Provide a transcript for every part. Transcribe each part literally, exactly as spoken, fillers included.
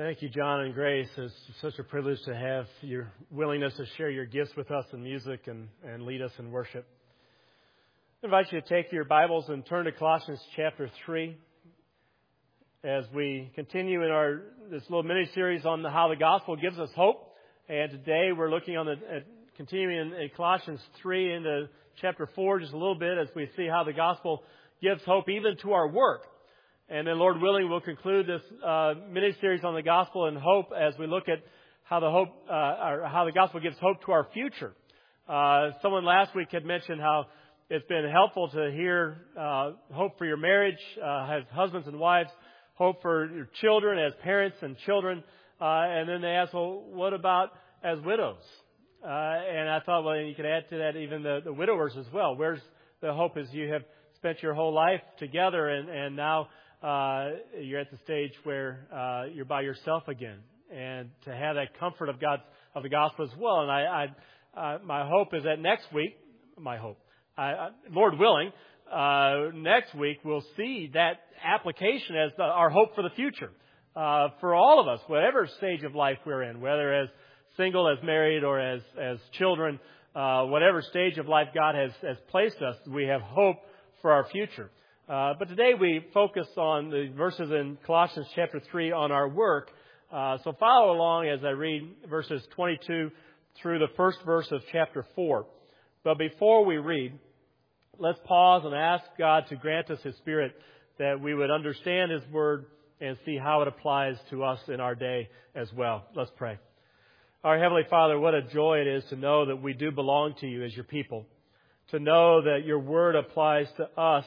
Thank you, John and Grace. It's such a privilege to have your willingness to share your gifts with us in music and, and lead us in worship. I invite you to take your Bibles and turn to Colossians chapter three as we continue in our this little mini-series on the, how the gospel gives us hope. And today we're looking on the at continuing in, in Colossians three into chapter four just a little bit as we see how the gospel gives hope even to our work. And then, Lord willing, we'll conclude this uh, mini-series on the gospel and hope as we look at how the hope, uh, or how the gospel gives hope to our future. Uh, someone last week had mentioned how it's been helpful to hear uh, hope for your marriage, uh, as husbands and wives, hope for your children as parents and children. Uh, and then they asked, well, what about as widows? Uh, and I thought, well, you could add to that even the, the widowers as well. Where's the hope as you have spent your whole life together and, and now Uh, you're at the stage where uh, you're by yourself again, and to have that comfort of God's of the gospel as well. And I, I uh, my hope is that next week, my hope, I, I, Lord willing, uh, next week we'll see that application as the, our hope for the future uh, for all of us, whatever stage of life we're in, whether as single, as married, or as as children, uh, whatever stage of life God has has placed us, we have hope for our future. Uh, but today we focus on the verses in Colossians chapter three on our work. Uh, so follow along as I read verses twenty-two through the first verse of chapter four. But before we read, let's pause and ask God to grant us His Spirit that we would understand His Word and see how it applies to us in our day as well. Let's pray. Our Heavenly Father, what a joy it is to know that we do belong to You as Your people. To know that Your Word applies to us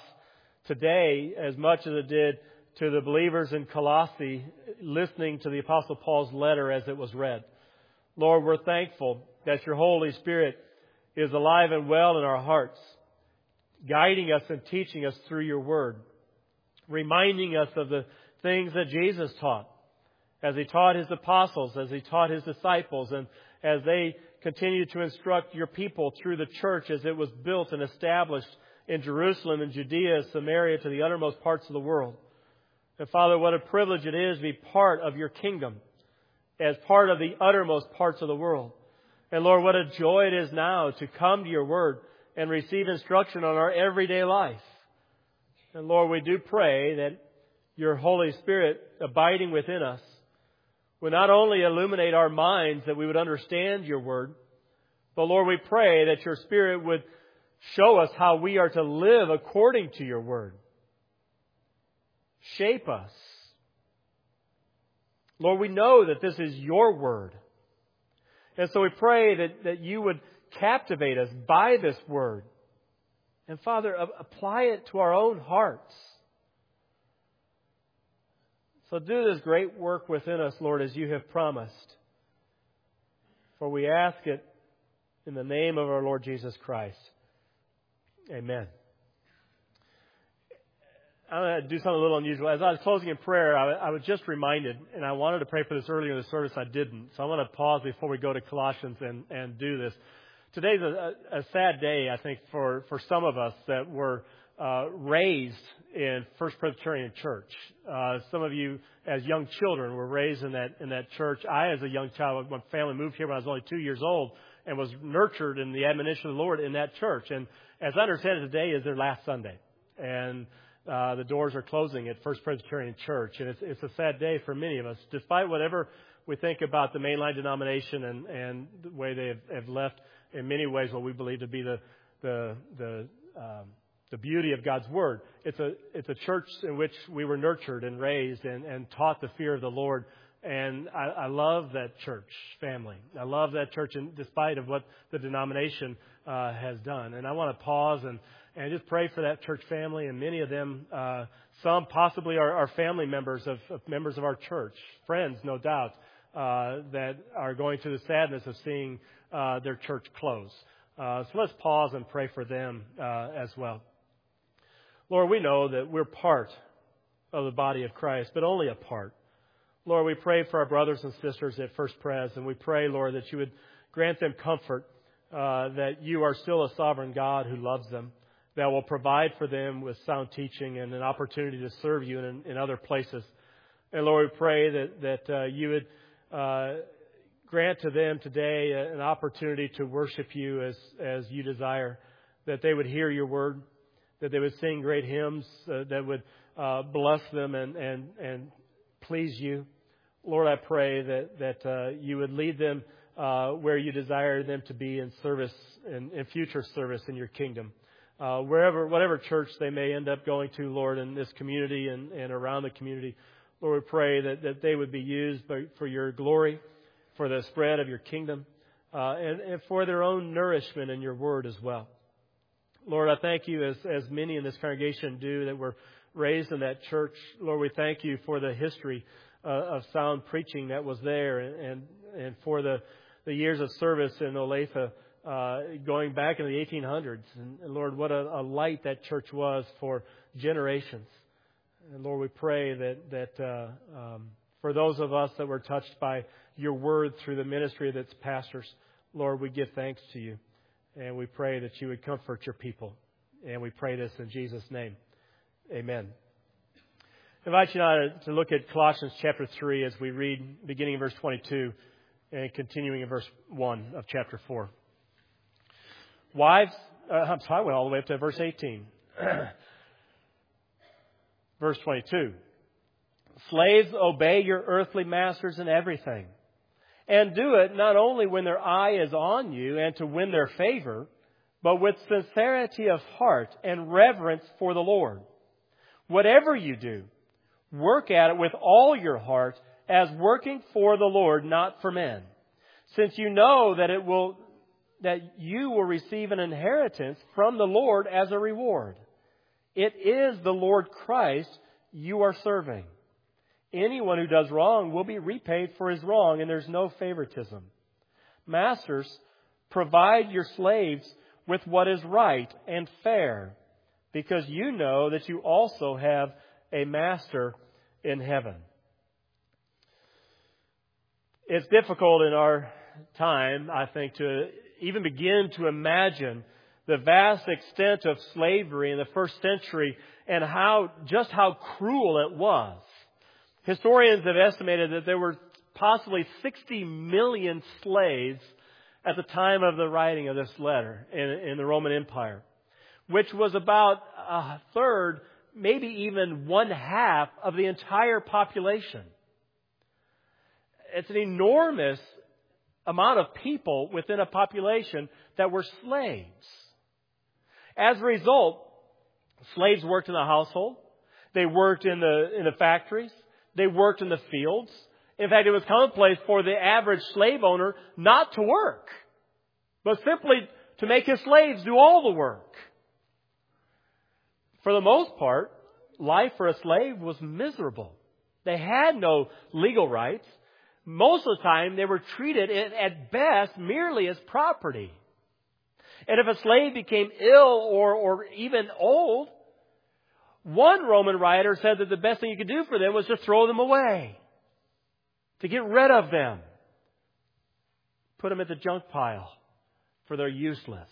today as much as it did to the believers in Colossae listening to the Apostle Paul's letter as it was read. Lord, we're thankful that Your Holy Spirit is alive and well in our hearts, guiding us and teaching us through Your Word, reminding us of the things that Jesus taught as He taught His apostles, as He taught His disciples, and as they continued to instruct Your people through the church as it was built and established in Jerusalem and Judea, Samaria, to the uttermost parts of the world. And Father, what a privilege it is to be part of Your kingdom as part of the uttermost parts of the world. And Lord, what a joy it is now to come to Your Word and receive instruction on our everyday life. And Lord, we do pray that Your Holy Spirit abiding within us would not only illuminate our minds that we would understand Your Word, but Lord, we pray that Your Spirit would show us how we are to live according to Your Word. Shape us. Lord, we know that this is Your Word. And so we pray that, that You would captivate us by this Word. And Father, apply it to our own hearts. So do this great work within us, Lord, as You have promised. For we ask it in the name of our Lord Jesus Christ. Amen. I'm going to do something a little unusual. As I was closing in prayer, I, I was just reminded, and I wanted to pray for this earlier in the service, I didn't. So I want to pause before we go to Colossians and, and do this. Today's a, a sad day, I think, for, for some of us that were uh, raised in First Presbyterian Church. Uh, some of you, as young children, were raised in that in that church. I, as a young child, my family moved here when I was only two years old, and was nurtured in the admonition of the Lord in that church. And as I understand it, today is their last Sunday. And uh, the doors are closing at First Presbyterian Church. And it's, it's a sad day for many of us. Despite whatever we think about the mainline denomination and, and the way they have, have left, in many ways, what we believe to be the the the, um, the beauty of God's Word. It's a it's a church in which we were nurtured and raised and, and taught the fear of the Lord. And I, I love that church family. I love that church, in despite of what the denomination uh, has done. And I want to pause and, and just pray for that church family. And many of them, uh, some possibly are, are family members of, of members of our church, friends, no doubt, uh, that are going through the sadness of seeing uh, their church close. Uh, so let's pause and pray for them uh, as well. Lord, we know that we're part of the body of Christ, but only a part. Lord, we pray for our brothers and sisters at First Pres, and we pray, Lord, that You would grant them comfort, uh, that You are still a sovereign God who loves them, that will provide for them with sound teaching and an opportunity to serve You in, in other places. And Lord, we pray that, that uh, you would uh, grant to them today an opportunity to worship you as, as you desire, that they would hear your word, that they would sing great hymns uh, that would uh, bless them and, and, and please you. Lord, I pray that, that uh, you would lead them uh, where you desire them to be in service, in, in future service in your kingdom. Uh, wherever, whatever church they may end up going to, Lord, in this community and, and around the community, Lord, we pray that, that they would be used by, for your glory, for the spread of your kingdom, uh, and, and for their own nourishment in your word as well. Lord, I thank you, as, as many in this congregation do, that were raised in that church. Lord, we thank you for the history uh, of sound preaching that was there, and, and, and for the, the years of service in Olathe, uh, going back in the eighteen hundreds. And, and Lord, what a, a light that church was for generations. And Lord, we pray that, that uh, um, for those of us that were touched by your word through the ministry of its pastors, Lord, we give thanks to you. And we pray that you would comfort your people. And we pray this in Jesus' name. Amen. I invite you now to look at Colossians chapter three as we read beginning in verse twenty-two and continuing in verse one of chapter four. Wives, uh, I'm sorry, I went all the way up to verse eighteen. Verse twenty-two. Slaves, obey your earthly masters in everything. And do it not only when their eye is on you and to win their favor, but with sincerity of heart and reverence for the Lord. Whatever you do, work at it with all your heart as working for the Lord, not for men. Since you know that it will, that you will receive an inheritance from the Lord as a reward. It is the Lord Christ you are serving. Anyone who does wrong will be repaid for his wrong, and there's no favoritism. Masters, provide your slaves with what is right and fair, because you know that you also have a master in heaven. It's difficult in our time, I think, to even begin to imagine the vast extent of slavery in the first century and how just how cruel it was. Historians have estimated that there were possibly sixty million slaves at the time of the writing of this letter in, in the Roman Empire, which was about a third, maybe even one half of the entire population. It's an enormous amount of people within a population that were slaves. As a result, slaves worked in the household. They worked in the in the factories. They worked in the fields. In fact, it was commonplace for the average slave owner not to work, but simply to make his slaves do all the work. For the most part, life for a slave was miserable. They had no legal rights. Most of the time, they were treated at best merely as property. And if a slave became ill or, or even old, one Roman writer said that the best thing you could do for them was to throw them away, to get rid of them, put them at the junk pile, for they're useless.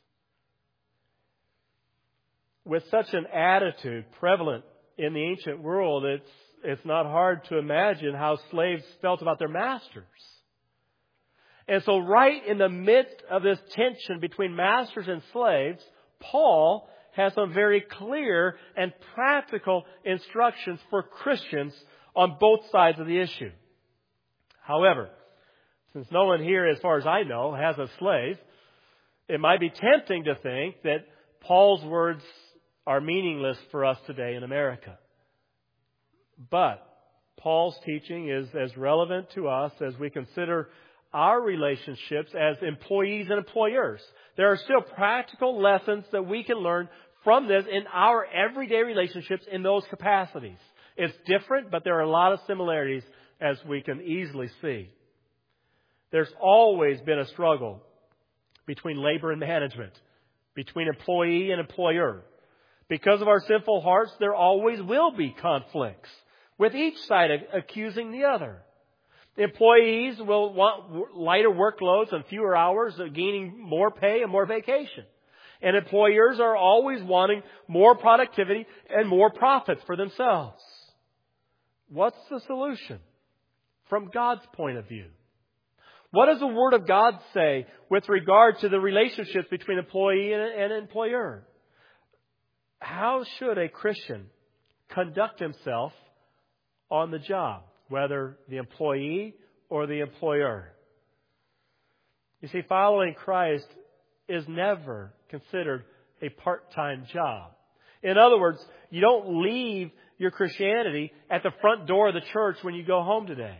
With such an attitude prevalent in the ancient world, it's it's not hard to imagine how slaves felt about their masters. And so right in the midst of this tension between masters and slaves, Paul has some very clear and practical instructions for Christians on both sides of the issue. However, since no one here, as far as I know, has a slave, it might be tempting to think that Paul's words are meaningless for us today in America. But Paul's teaching is as relevant to us as we consider our relationships as employees and employers. There are still practical lessons that we can learn from this in our everyday relationships in those capacities. It's different, but there are a lot of similarities, as we can easily see. There's always been a struggle between labor and management, between employee and employer. Because of our sinful hearts, there always will be conflicts, with each side accusing the other. Employees will want lighter workloads and fewer hours, gaining more pay and more vacation. And employers are always wanting more productivity and more profits for themselves. What's the solution from God's point of view? What does the Word of God say with regard to the relationships between employee and, and employer? How should a Christian conduct himself on the job, whether the employee or the employer? You see, following Christ is never considered a part-time job. In other words, you don't leave your Christianity at the front door of the church when you go home today.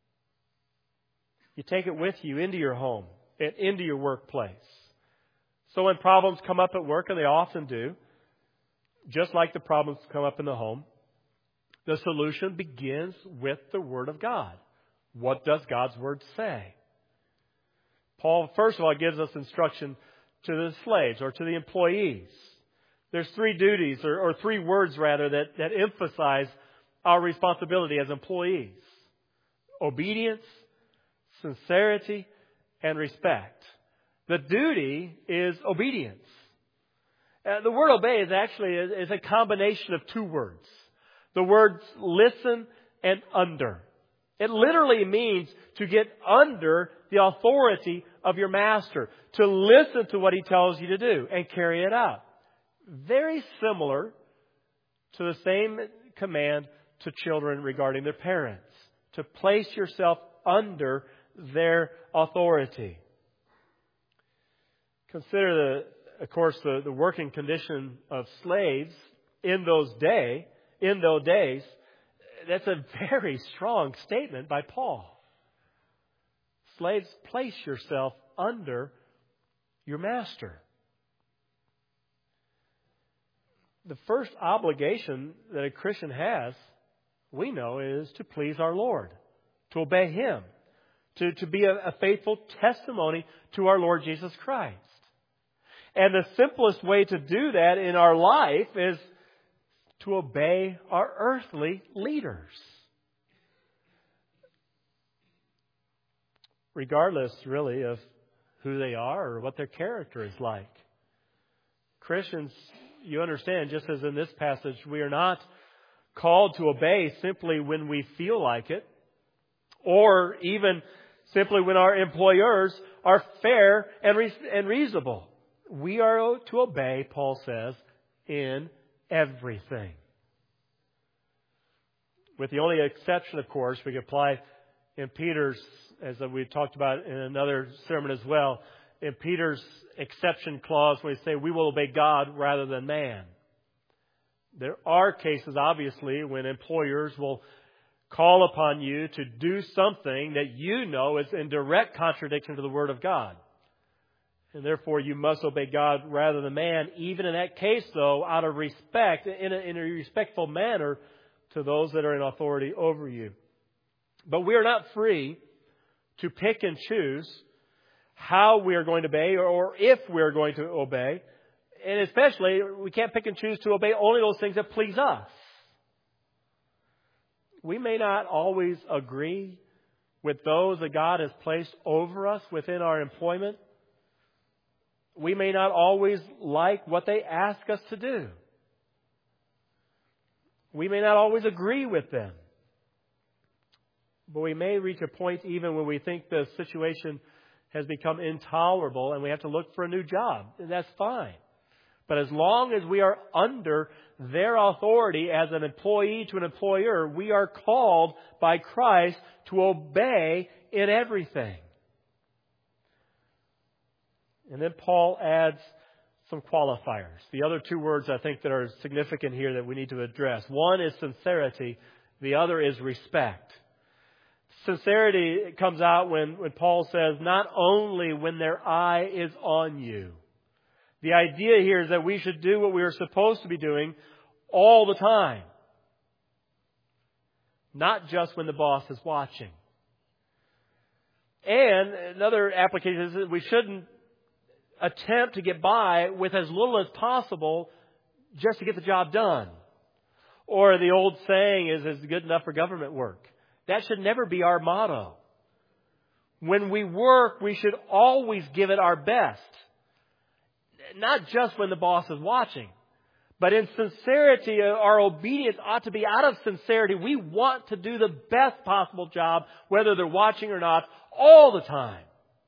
You take it with you into your home and into your workplace. So when problems come up at work, and they often do, just like the problems come up in the home, the solution begins with the Word of God. What does God's Word say? Paul, first of all, gives us instruction to the slaves or to the employees. There's three duties, or, or three words rather, that, that emphasize our responsibility as employees. Obedience, sincerity, and respect. The duty is obedience. Uh, the word obey is actually is, is a combination of two words. The words listen and under. It literally means to get under the authority of your master, to listen to what he tells you to do and carry it out. Very similar to the same command to children regarding their parents, to place yourself under their authority. Consider, the, of course, the, the working condition of slaves in those day, in those days. That's a very strong statement by Paul. Slaves, place yourself under your master. The first obligation that a Christian has, we know, is to please our Lord, to obey Him, to, to be a, a faithful testimony to our Lord Jesus Christ. And the simplest way to do that in our life is to obey our earthly leaders. Regardless, really, of who they are or what their character is like. Christians, you understand, just as in this passage, we are not called to obey simply when we feel like it, or even simply when our employers are fair and, re- and reasonable. We are to obey, Paul says, in everything. With the only exception, of course, we can apply in Peter's, as we talked about in another sermon as well, in Peter's exception clause when we say we will obey God rather than man. There are cases, obviously, when employers will call upon you to do something that you know is in direct contradiction to the Word of God. And therefore, you must obey God rather than man, even in that case, though, out of respect, in a, in a respectful manner to those that are in authority over you. But we are not free to pick and choose how we are going to obey, or, or if we are going to obey. And especially, we can't pick and choose to obey only those things that please us. We may not always agree with those that God has placed over us within our employment. We may not always like what they ask us to do. We may not always agree with them. But we may reach a point even when we think the situation has become intolerable and we have to look for a new job. And that's fine. But as long as we are under their authority as an employee to an employer, we are called by Christ to obey in everything. And then Paul adds some qualifiers. The other two words I think that are significant here that we need to address. One is sincerity. The other is respect. Sincerity comes out when, when Paul says, not only when their eye is on you. The idea here is that we should do what we are supposed to be doing all the time. Not just when the boss is watching. And another application is that we shouldn't attempt to get by with as little as possible just to get the job done. Or the old saying is, is good enough for government work. That should never be our motto. When we work, we should always give it our best. Not just when the boss is watching, But in sincerity, our obedience ought to be out of sincerity. We want to do the best possible job, whether they're watching or not, all the time.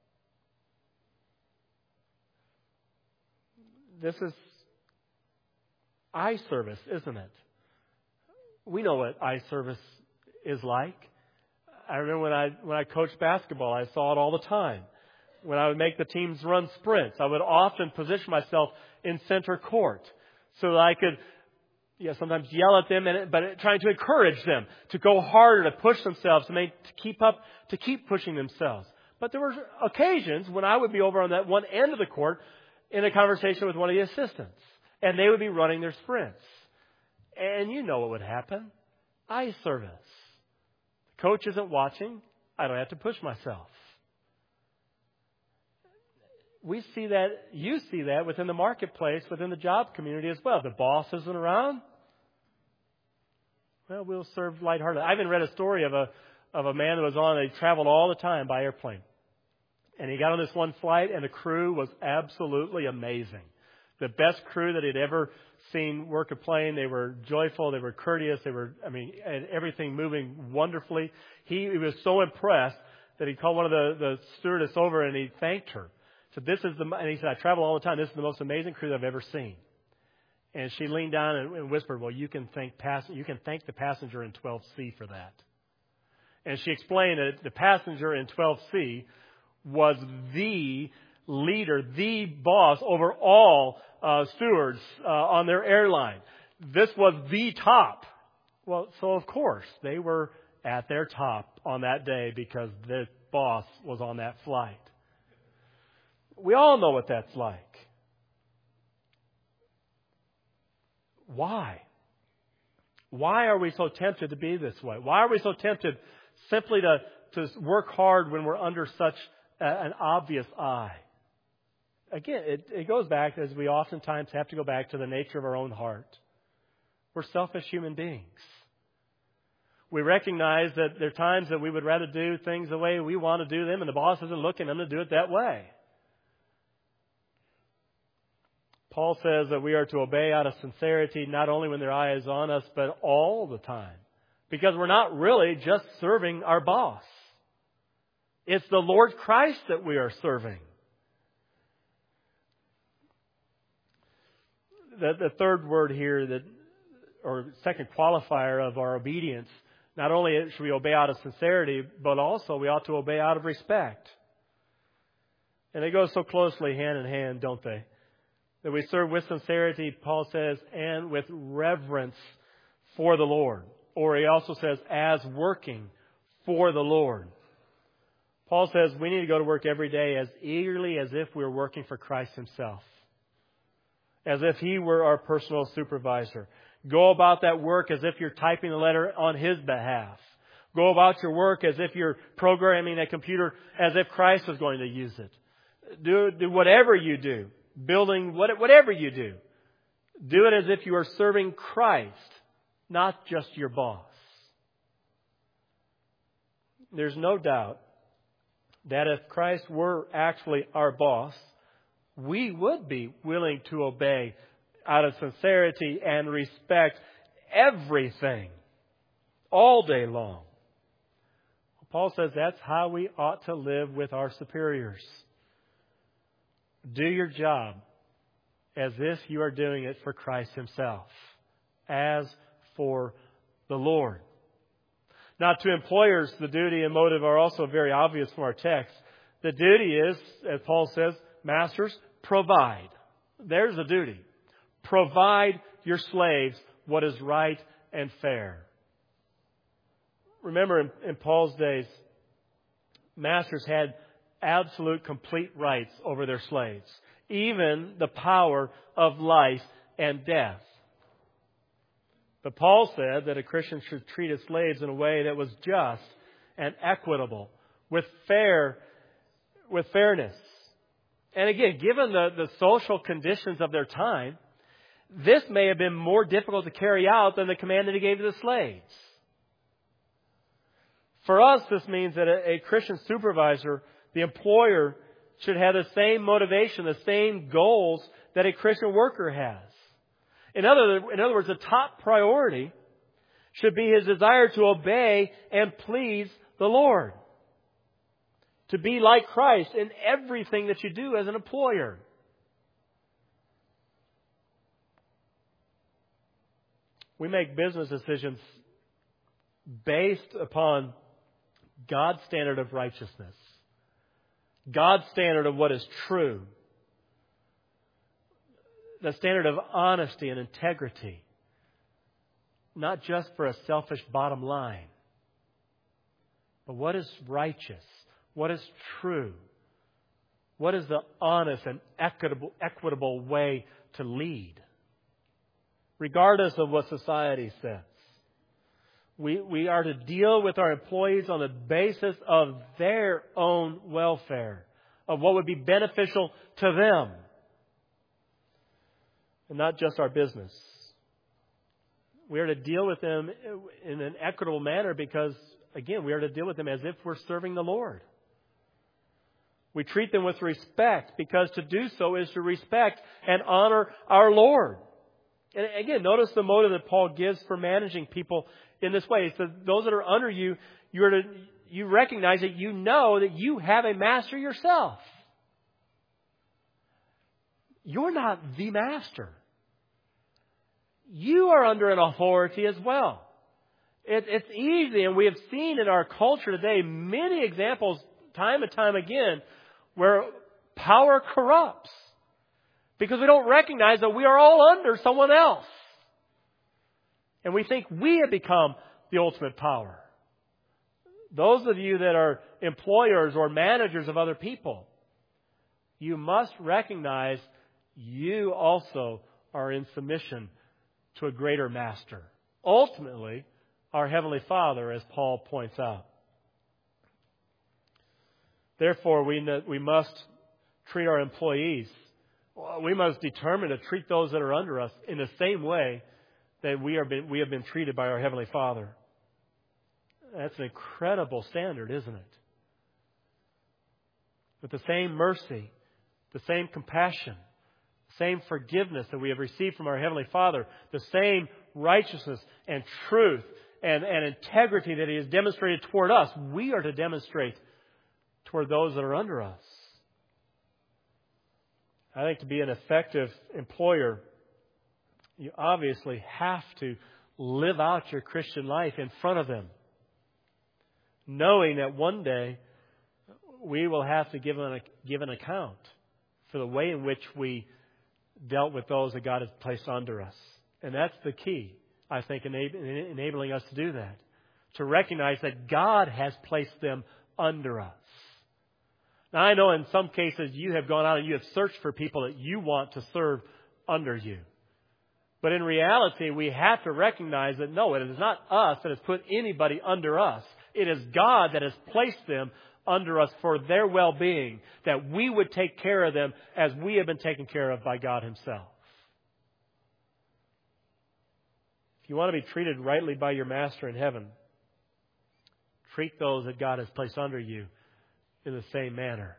This is eye service, isn't it? We know what eye service is like. I remember when I when I coached basketball, I saw it all the time. When I would make the teams run sprints, I would often position myself in center court so that I could, yeah, sometimes yell at them, and but trying to encourage them to go harder, to push themselves, to make to keep up, to keep pushing themselves. But there were occasions when I would be over on that one end of the court in a conversation with one of the assistants, and they would be running their sprints, and you know what would happen: eye service. The coach isn't watching. I don't have to push myself. We see that, you see that within the marketplace, within the job community as well. The boss isn't around. Well, we'll serve lighthearted. I even read a story of a of a man that was on, he traveled all the time by airplane. And he got on this one flight, and the crew was absolutely amazing. The best crew that he'd ever seen work a plane. They were joyful. They were courteous. They were, I mean, and everything moving wonderfully. He, he was so impressed that he called one of the, the stewardess over and he thanked her. So this is the, and he said, I travel all the time. This is the most amazing crew that I've ever seen. And she leaned down and, and whispered, well, you can thank pass, you can thank the passenger in twelve C for that. And she explained that the passenger in twelve C was the leader, the boss over all uh, stewards uh, on their airline. This was the top. Well, so of course they were at their top on that day because the boss was on that flight. We all know what that's like. Why? Why are we so tempted to be this way? Why are we so tempted simply to, to work hard when we're under such a, an obvious eye? Again, it, it goes back, as we oftentimes have to go back to the nature of our own heart. We're selfish human beings. We recognize that there are times that we would rather do things the way we want to do them, and the boss isn't looking at them to do it that way. Paul says that we are to obey out of sincerity, not only when their eye is on us, but all the time. Because we're not really just serving our boss. It's the Lord Christ that we are serving. The, the third word here, that, or second qualifier of our obedience, not only should we obey out of sincerity, but also we ought to obey out of respect. And they go so closely hand in hand, don't they? That we serve with sincerity, Paul says, and with reverence for the Lord. Or he also says, as working for the Lord. Paul says we need to go to work every day as eagerly as if we were working for Christ Himself. As if He were our personal supervisor. Go about that work as if you're typing the letter on His behalf. Go about your work as if you're programming a computer as if Christ was going to use it. Do, do whatever you do. Building, whatever you do, do it as if you are serving Christ, not just your boss. There's no doubt that if Christ were actually our boss, we would be willing to obey out of sincerity and respect everything all day long. Paul says that's how we ought to live with our superiors. Do your job as if you are doing it for Christ Himself, as for the Lord. Now, to employers, the duty and motive are also very obvious from our text. The duty is, as Paul says, masters, provide. There's the duty. Provide your slaves what is right and fair. Remember, in, in Paul's days, masters had absolute, complete rights over their slaves. Even the power of life and death. But Paul said that a Christian should treat his slaves in a way that was just and equitable, with fair, with fairness. And again, given the, the social conditions of their time, this may have been more difficult to carry out than the command that he gave to the slaves. For us, this means that a, a Christian supervisor, the employer, should have the same motivation, the same goals that a Christian worker has. In other, in other words, the top priority should be his desire to obey and please the Lord. To be like Christ in everything that you do as an employer. We make business decisions based upon God's standard of righteousness. God's standard of what is true. The standard of honesty and integrity. Not just for a selfish bottom line. But what is righteous? What is true? What is the honest and equitable, equitable way to lead? Regardless of what society says. We, we are to deal with our employees on the basis of their own welfare. Of what would be beneficial to them. And not just our business. We are to deal with them in an equitable manner because, again, we are to deal with them as if we're serving the Lord. We treat them with respect because to do so is to respect and honor our Lord. And again, notice the motive that Paul gives for managing people in this way. He says, those that are under you, you are to, you recognize that you know that you have a master yourself. You're not the master. You are under an authority as well. It, it's easy, and we have seen in our culture today many examples, time and time again, where power corrupts. Because we don't recognize that we are all under someone else. And we think we have become the ultimate power. Those of you that are employers or managers of other people, you must recognize you also are in submission to a greater master. Ultimately, our Heavenly Father, as Paul points out. Therefore, we we must treat our employees. We must determine to treat those that are under us in the same way that we are been, we have been treated by our Heavenly Father. That's an incredible standard, isn't it? With the same mercy, the same compassion, the same forgiveness that we have received from our Heavenly Father, the same righteousness and truth and, and integrity that He has demonstrated toward us, we are to demonstrate toward those that are under us. I think to be an effective employer, you obviously have to live out your Christian life in front of them. Knowing that one day we will have to give an, give an account for the way in which we dealt with those that God has placed under us. And that's the key, I think, enabling us to do that. To recognize that God has placed them under us. Now, I know in some cases you have gone out and you have searched for people that you want to serve under you. But in reality, we have to recognize that no, it is not us that has put anybody under us. It is God that has placed them under us for their well-being, that we would take care of them as we have been taken care of by God Himself. If you want to be treated rightly by your Master in heaven, treat those that God has placed under you in the same manner.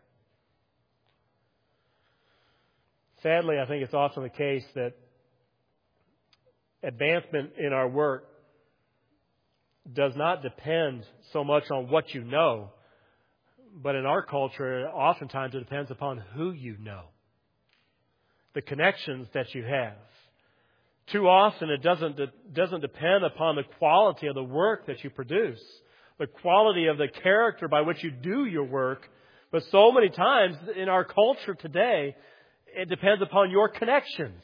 Sadly, I think it's often the case that advancement in our work does not depend so much on what you know, but in our culture, oftentimes it depends upon who you know, the connections that you have. Too often it doesn't, it doesn't depend upon the quality of the work that you produce, the quality of the character by which you do your work. But so many times in our culture today, it depends upon your connections.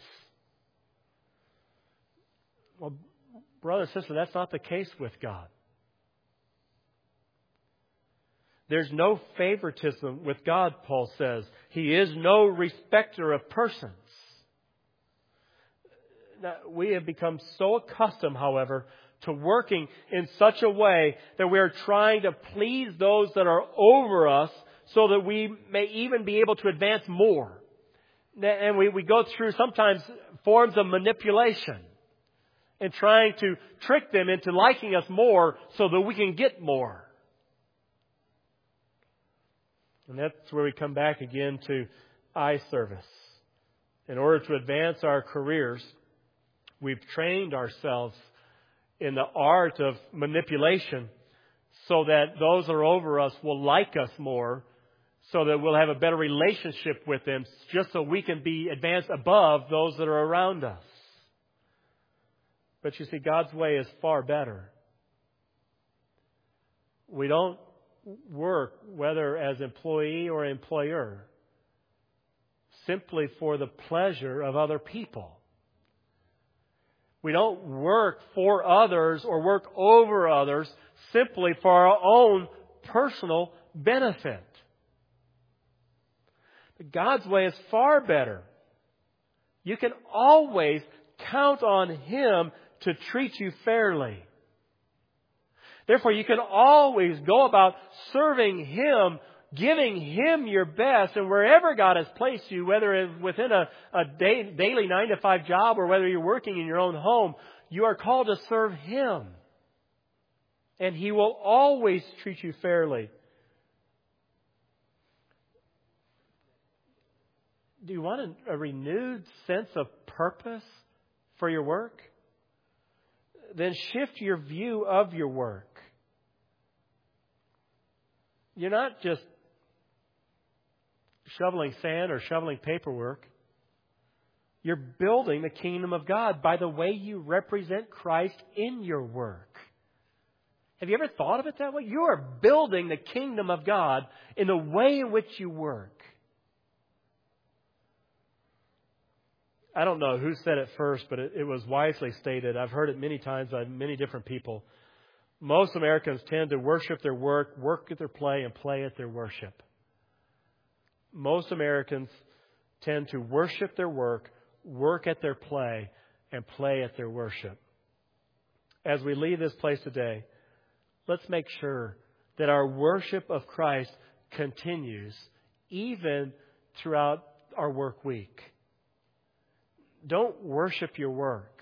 Well, brother and sister, that's not the case with God. There's no favoritism with God, Paul says. He is no respecter of persons. Now, we have become so accustomed, however, to working in such a way that we are trying to please those that are over us so that we may even be able to advance more. And we, we go through sometimes forms of manipulation and trying to trick them into liking us more so that we can get more. And that's where we come back again to eye service. In order to advance our careers, We've trained ourselves in the art of manipulation so that those that are over us will like us more, so that we'll have a better relationship with them, just so we can be advanced above those that are around us. But you see, God's way is far better. We don't work, whether as employee or employer, simply for the pleasure of other people. We don't work for others or work over others simply for our own personal benefit. But God's way is far better. You can always count on Him to treat you fairly. Therefore, you can always go about serving Him, giving Him your best, and wherever God has placed you, whether it's within a, a day, daily nine to five job or whether you're working in your own home, you are called to serve Him. And He will always treat you fairly. Do you want a, a renewed sense of purpose for your work? Then shift your view of your work. You're not just shoveling sand or shoveling paperwork. You're building the kingdom of God by the way you represent Christ in your work. Have you ever thought of it that way? You are building the kingdom of God in the way in which you work. I don't know who said it first, but it, it was wisely stated. I've heard it many times by many different people. Most Americans tend to worship their work, work at their play, and play at their worship. Most Americans tend to worship their work, work at their play, and play at their worship. As we leave this place today, let's make sure that our worship of Christ continues even throughout our work week. Don't worship your work.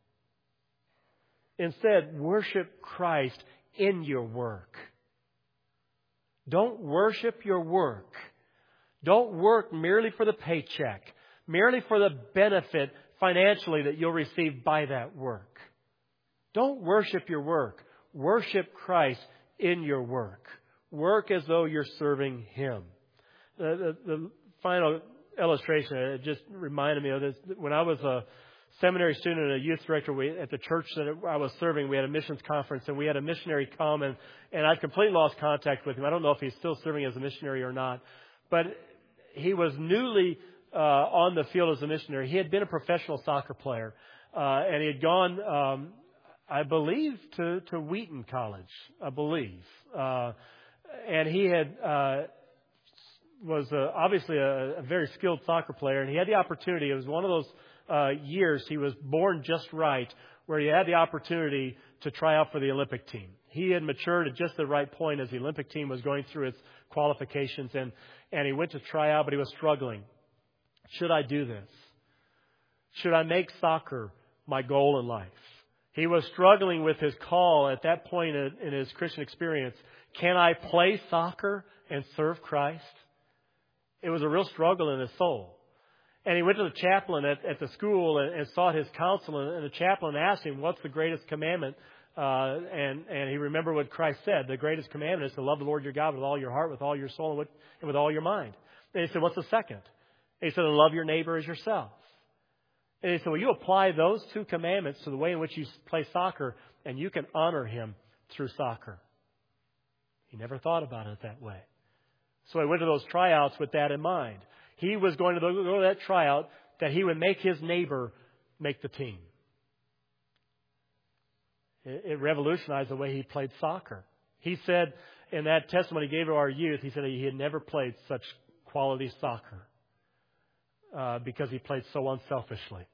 Instead, worship Christ in your work. Don't worship your work. Don't work merely for the paycheck, merely for the benefit financially that you'll receive by that work. Don't worship your work. Worship Christ in your work. Work as though you're serving Him. The, the, the final illustration, it just reminded me of this. When I was a seminary student and a youth director we, at the church that I was serving, we had a missions conference, and we had a missionary come, and, and I'd completely lost contact with him. I don't know if he's still serving as a missionary or not, but he was newly uh, on the field as a missionary. He had been a professional soccer player, uh, and he had gone, um, I believe, to, to Wheaton College, I believe. Uh, and he had uh, was uh, obviously a, a very skilled soccer player, and he had the opportunity. It was one of those uh, years he was born just right, where he had the opportunity to try out for the Olympic team. He had matured at just the right point as the Olympic team was going through its qualifications, and, and he went to try out, but he was struggling. Should I do this? Should I make soccer my goal in life? He was struggling with his call at that point in, in his Christian experience. Can I play soccer and serve Christ? It was a real struggle in his soul. And he went to the chaplain at, at the school and, and sought his counsel. And the chaplain asked him, what's the greatest commandment? Uh, and, and he remembered what Christ said. The greatest commandment is to love the Lord your God with all your heart, with all your soul, and with, and with all your mind. And he said, what's the second? And he said, to love your neighbor as yourself. And he said, well, you apply those two commandments to the way in which you play soccer, and you can honor Him through soccer. He never thought about it that way. So he went to those tryouts with that in mind. He was going to go to that tryout that he would make his neighbor make the team. It revolutionized the way he played soccer. He said in that testimony he gave to our youth, he said he had never played such quality soccer uh, because he played so unselfishly.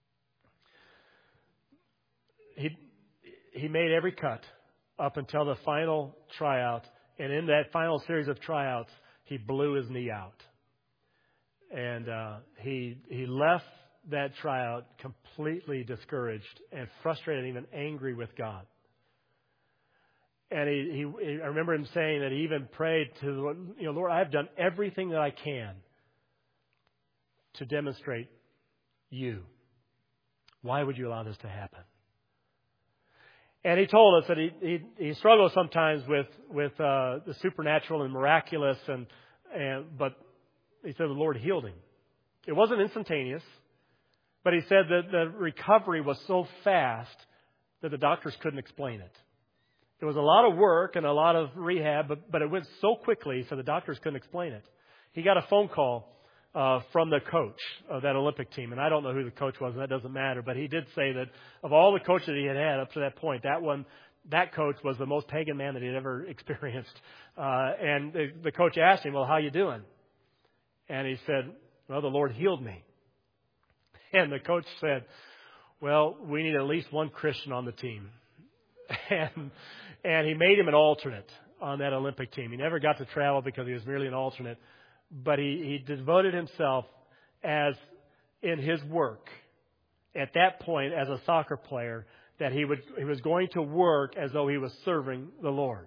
He he made every cut up until the final tryout, and in that final series of tryouts, he blew his knee out. And uh, he he left that tryout completely discouraged and frustrated, even angry with God. And he, he, I remember him saying that he even prayed to the Lord, you know, Lord, I've done everything that I can to demonstrate you. Why would you allow this to happen? And he told us that he he, he struggles sometimes with with uh, the supernatural and miraculous, and and but he said the Lord healed him. It wasn't instantaneous, but he said that the recovery was so fast that the doctors couldn't explain it. It was a lot of work and a lot of rehab, but but it went so quickly, so the doctors couldn't explain it. He got a phone call Uh, from the coach of that Olympic team. And I don't know who the coach was, and that doesn't matter. But he did say that of all the coaches that he had had up to that point, that one, that coach was the most pagan man that he had ever experienced. Uh, and the, the coach asked him, well, how you doing? And he said, well, the Lord healed me. And the coach said, well, we need at least one Christian on the team. and, and he made him an alternate on that Olympic team. He never got to travel because he was merely an alternate. But he, he devoted himself as in his work at that point as a soccer player that he would he was going to work as though he was serving the Lord.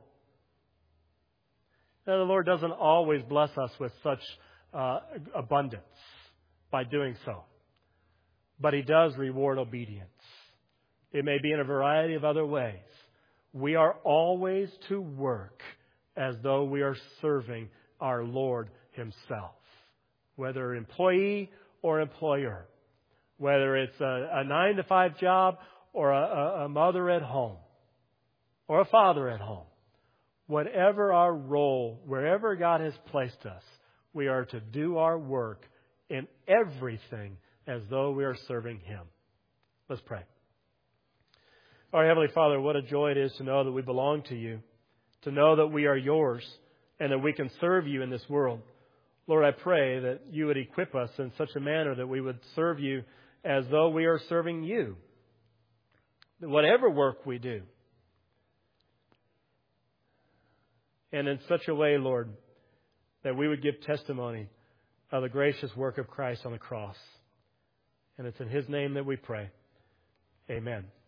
Now, the Lord doesn't always bless us with such uh, abundance by doing so. But He does reward obedience. It may be in a variety of other ways. We are always to work as though we are serving our Lord Himself, whether employee or employer, whether it's a, a nine to five job or a, a mother at home or a father at home. Whatever our role, wherever God has placed us, we are to do our work in everything as though we are serving Him. Let's pray. Our Heavenly Father, what a joy it is to know that we belong to You, to know that we are Yours, and that we can serve You in this world. Lord, I pray that You would equip us in such a manner that we would serve You as though we are serving You. Whatever work we do. And in such a way, Lord, that we would give testimony of the gracious work of Christ on the cross. And it's in His name that we pray. Amen.